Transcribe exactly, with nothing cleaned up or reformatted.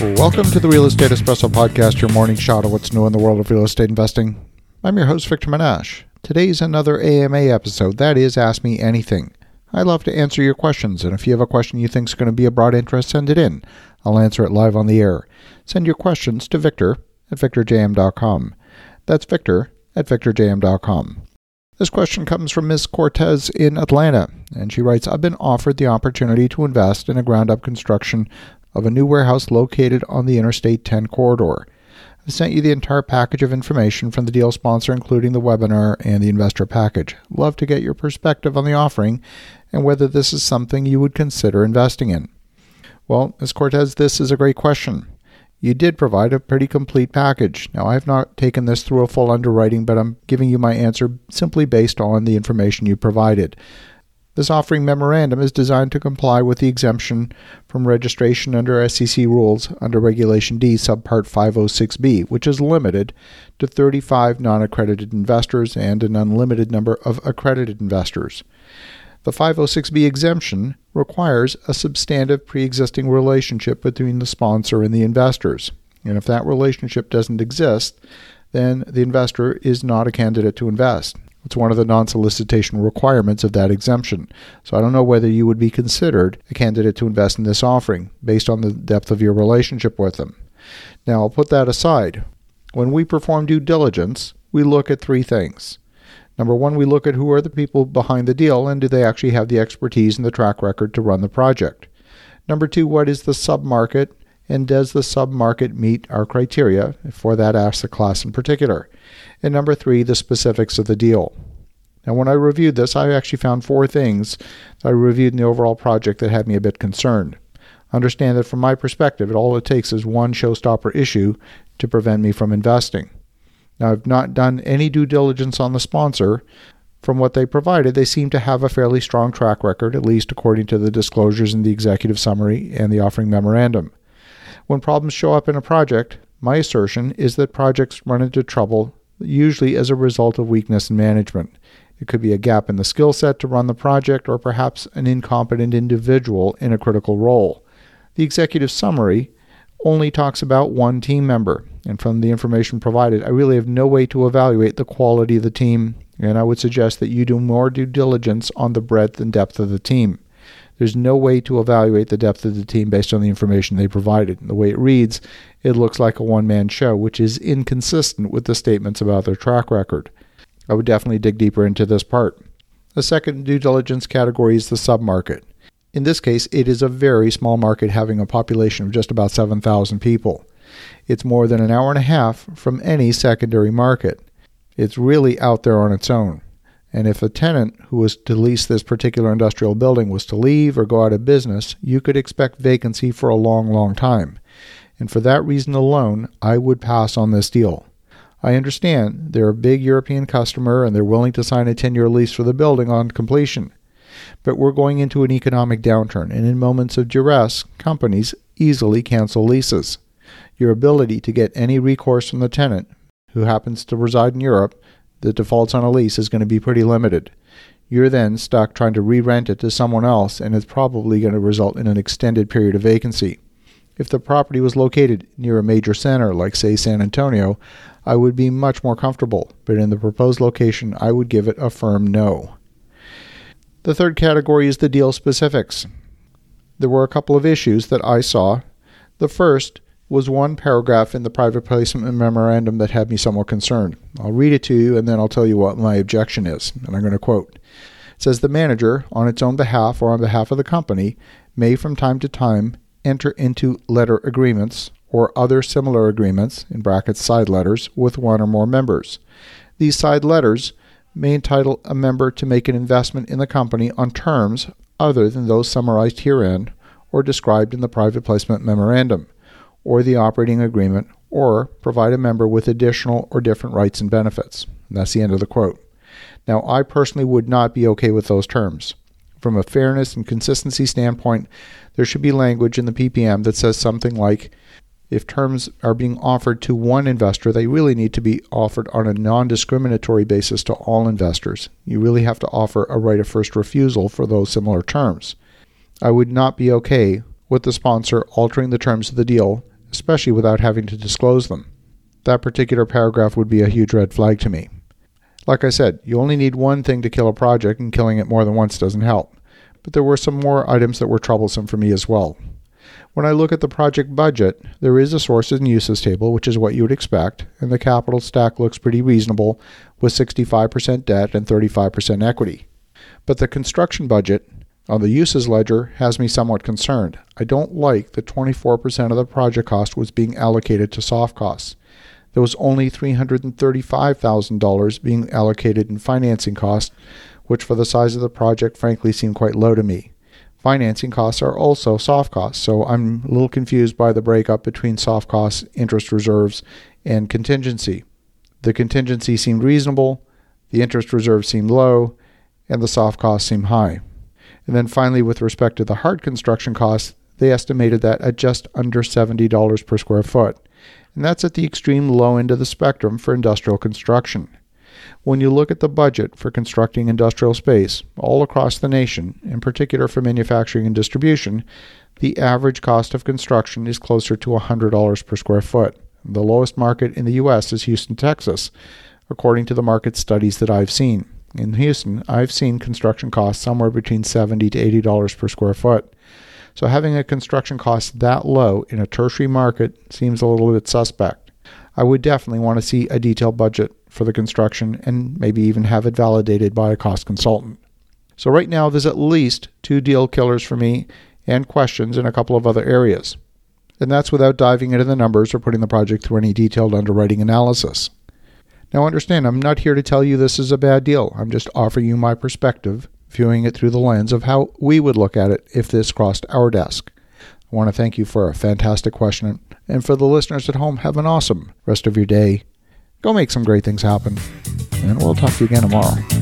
Welcome to the Real Estate Espresso Podcast, your morning shot of what's new in the world of real estate investing. I'm your host, Victor Menashe. Today's another A M A episode, that is Ask Me Anything. I love to answer your questions, and if you have a question you think is going to be of broad interest, send it in. I'll answer it live on the air. Send your questions to Victor at victor j m dot com. That's Victor at victor j m dot com. This question comes from Miz Cortez in Atlanta, and she writes, I've been offered the opportunity to invest in a ground-up construction of a new warehouse located on the Interstate ten corridor. I've sent you the entire package of information from the deal sponsor, including the webinar and the investor package. Love to get your perspective on the offering and whether this is something you would consider investing in. Well, Miz Cortez, this is a great question. You did provide a pretty complete package. Now, I have not taken this through a full underwriting, but I'm giving you my answer simply based on the information you provided. This offering memorandum is designed to comply with the exemption from registration under S E C rules under Regulation D, Subpart five oh six B, which is limited to thirty-five non-accredited investors and an unlimited number of accredited investors. The five oh six B exemption requires a substantive pre-existing relationship between the sponsor and the investors. And if that relationship doesn't exist, then the investor is not a candidate to invest. It's one of the non-solicitation requirements of that exemption. So I don't know whether you would be considered a candidate to invest in this offering based on the depth of your relationship with them. Now, I'll put that aside. When we perform due diligence, we look at three things. Number one, we look at who are the people behind the deal and do they actually have the expertise and the track record to run the project. Number two, what is the submarket and does the submarket meet our criteria for that asset class in particular? And number three, the specifics of the deal. Now, when I reviewed this, I actually found four things that I reviewed in the overall project that had me a bit concerned. Understand that from my perspective, it all it takes is one showstopper issue to prevent me from investing. Now, I've not done any due diligence on the sponsor. From what they provided, they seem to have a fairly strong track record, at least according to the disclosures in the executive summary and the offering memorandum. When problems show up in a project, my assertion is that projects run into trouble usually as a result of weakness in management. It could be a gap in the skill set to run the project or perhaps an incompetent individual in a critical role. The executive summary only talks about one team member, and from the information provided, I really have no way to evaluate the quality of the team, and I would suggest that you do more due diligence on the breadth and depth of the team. There's no way to evaluate the depth of the team based on the information they provided. The way it reads, it looks like a one-man show, which is inconsistent with the statements about their track record. I would definitely dig deeper into this part. The second due diligence category is the submarket. In this case, it is a very small market having a population of just about seven thousand people. It's more than an hour and a half from any secondary market. It's really out there on its own. And if a tenant who was to lease this particular industrial building was to leave or go out of business, you could expect vacancy for a long, long time. And for that reason alone, I would pass on this deal. I understand they're a big European customer and they're willing to sign a ten-year lease for the building on completion. But we're going into an economic downturn, and in moments of duress, companies easily cancel leases. Your ability to get any recourse from the tenant who happens to reside in Europe that defaults on a lease is going to be pretty limited. You're then stuck trying to re-rent it to someone else, and it's probably going to result in an extended period of vacancy. If the property was located near a major center, like say San Antonio, I would be much more comfortable, but in the proposed location, I would give it a firm no. The third category is the deal specifics. There were a couple of issues that I saw. The first was one paragraph in the private placement memorandum that had me somewhat concerned. I'll read it to you and then I'll tell you what my objection is, and I'm going to quote. It says, the manager, on its own behalf or on behalf of the company, may from time to time enter into letter agreements or other similar agreements, in brackets side letters, with one or more members. These side letters may entitle a member to make an investment in the company on terms other than those summarized herein or described in the private placement memorandum, or the operating agreement, or provide a member with additional or different rights and benefits. And that's the end of the quote. Now, I personally would not be okay with those terms. From a fairness and consistency standpoint, there should be language in the P P M that says something like, if terms are being offered to one investor, they really need to be offered on a non-discriminatory basis to all investors. You really have to offer a right of first refusal for those similar terms. I would not be okay with the sponsor altering the terms of the deal especially without having to disclose them. That particular paragraph would be a huge red flag to me. Like I said, you only need one thing to kill a project, and killing it more than once doesn't help. But there were some more items that were troublesome for me as well. When I look at the project budget, there is a sources and uses table, which is what you would expect, and the capital stack looks pretty reasonable with sixty-five percent debt and thirty-five percent equity. But the construction budget on the uses ledger has me somewhat concerned. I don't like that twenty-four percent of the project cost was being allocated to soft costs. There was only three hundred thirty-five thousand dollars being allocated in financing costs, which for the size of the project frankly seemed quite low to me. Financing costs are also soft costs, so I'm a little confused by the breakup between soft costs, interest reserves, and contingency. The contingency seemed reasonable, the interest reserve seemed low, and the soft costs seemed high. And then finally, with respect to the hard construction costs, they estimated that at just under seventy dollars per square foot. And that's at the extreme low end of the spectrum for industrial construction. When you look at the budget for constructing industrial space all across the nation, in particular for manufacturing and distribution, the average cost of construction is closer to one hundred dollars per square foot. The lowest market in the U S is Houston, Texas, according to the market studies that I've seen. In Houston, I've seen construction costs somewhere between seventy to eighty dollars per square foot. So having a construction cost that low in a tertiary market seems a little bit suspect. I would definitely want to see a detailed budget for the construction and maybe even have it validated by a cost consultant. So right now there's at least two deal killers for me and questions in a couple of other areas. And that's without diving into the numbers or putting the project through any detailed underwriting analysis. Now understand, I'm not here to tell you this is a bad deal. I'm just offering you my perspective, viewing it through the lens of how we would look at it if this crossed our desk. I want to thank you for a fantastic question. And for the listeners at home, have an awesome rest of your day. Go make some great things happen. And we'll talk to you again tomorrow.